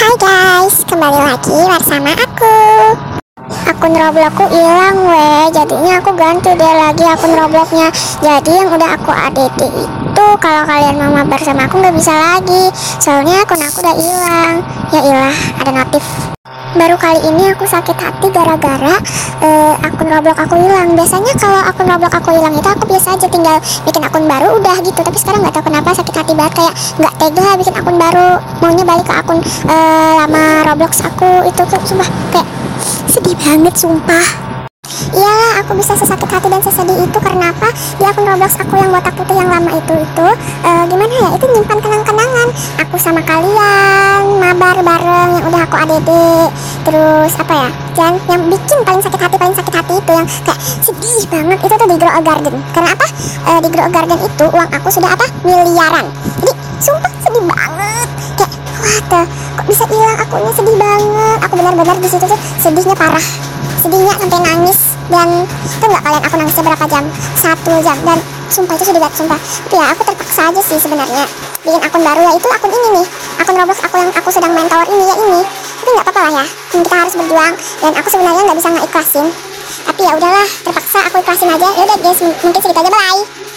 Hai guys, kembali lagi bersama aku. Akun Robloxku hilang jadinya aku ganti deh lagi akun Robloxnya. Jadi yang udah aku ADD itu kalau kalian mau mabar sama aku nggak bisa lagi, soalnya akun aku udah hilang. Ya ilah, ada notif. Baru kali ini aku sakit hati gara-gara akun Roblox aku hilang. Biasanya kalau akun Roblox aku hilang itu aku biasa aja tinggal bikin akun baru udah gitu. Tapi sekarang nggak tahu kenapa sakit hati banget, kayak nggak tega bikin akun baru. Maunya balik ke akun lama Roblox aku itu tuh, sumpah kayak sedih banget sumpah. Iyalah, aku bisa sesakit hati dan sesedih itu karena apa? Di akun Roblox aku yang botak putih yang lama itu gimana ya? Itu nyimpan kenang-kenangan aku sama kalian mabar bareng yang udah aku ADD. Terus apa ya? Dan yang bikin paling sakit hati itu yang kayak sedih banget itu tuh di Grow a Garden. Karena apa? Di Grow a Garden itu uang aku sudah apa? Miliaran. Jadi sumpah sedih banget. Kayak wah, kok bisa hilang akunnya, sedih banget. Aku benar-benar di situ tuh sedihnya parah. Sedihnya sampai nangis. Dan itu nggak kalian, aku nangisnya berapa jam? 1 jam. Dan sumpah itu sedih banget, sumpah. Tapi ya aku terpaksa aja sih sebenarnya bikin akun baru, yaitu akun ini nih, akun Roblox aku yang aku sedang main tower ini, ya ini. Tapi nggak apa-apa lah ya, kita harus berjuang. Dan aku sebenarnya nggak bisa ngeikhlasin, tapi ya udahlah, terpaksa aku ikhlasin aja. Ya udah guys, mungkin segitu aja, bye.